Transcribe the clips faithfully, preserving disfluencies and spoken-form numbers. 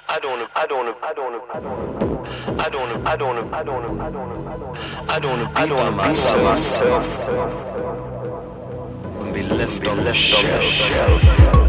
I don't, I don't, I don't, I don't, I don't, I don't, I don't, I don't, I don't, I don't be by myself and be left on the shelf.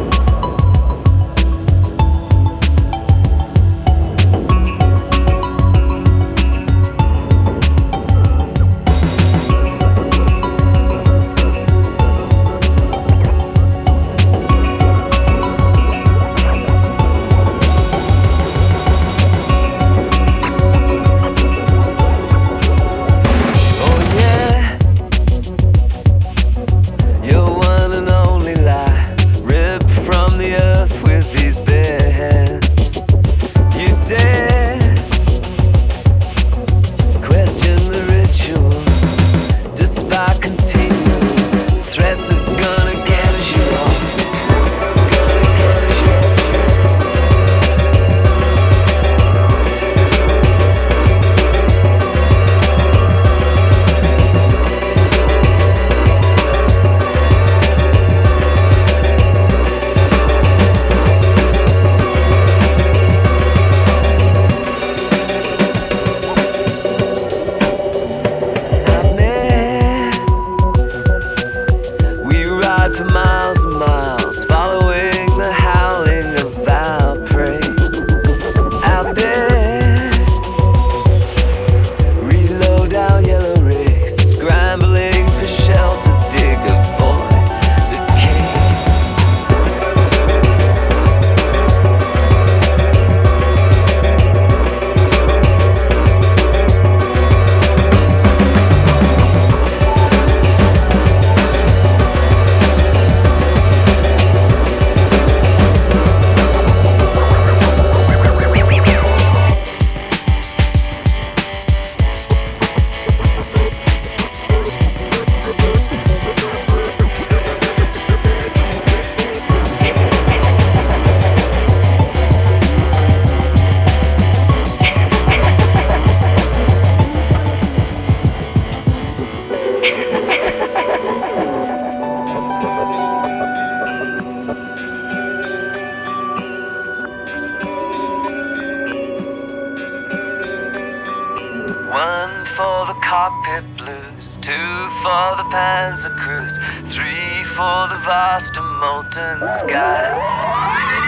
For miles and miles, following the howling of our prey. Out there, reload our yellow race, scrambling for shelter, dig, avoid decay. One for the cockpit blues, two for the Panzer Cruise, three for the vast and molten sky.